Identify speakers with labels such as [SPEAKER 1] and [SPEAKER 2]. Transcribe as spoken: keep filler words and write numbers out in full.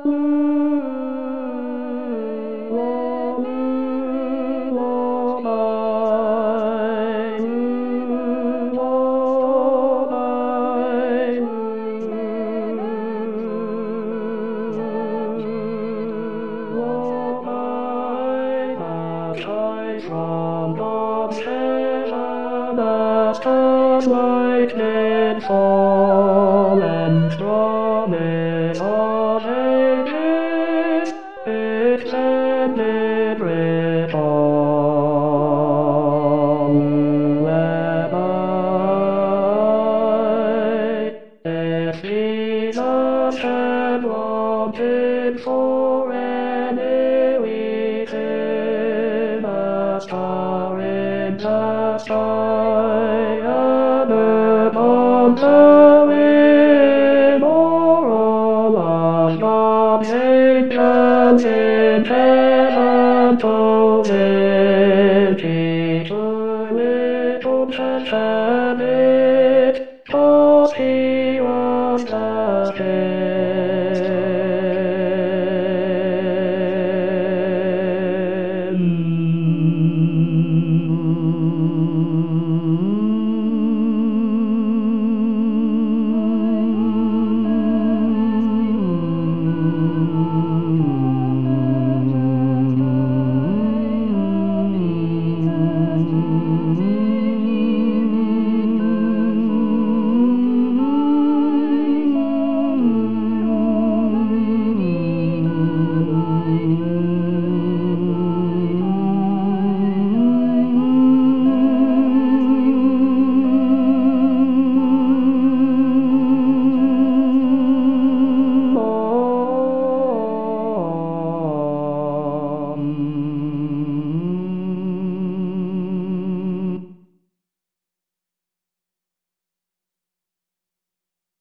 [SPEAKER 1] From the station that has lightning fall, and from it all ages extended ribbon, whereby their feet had wanted for any weekend. Star in the sky, and upon the wind, or all of the angels.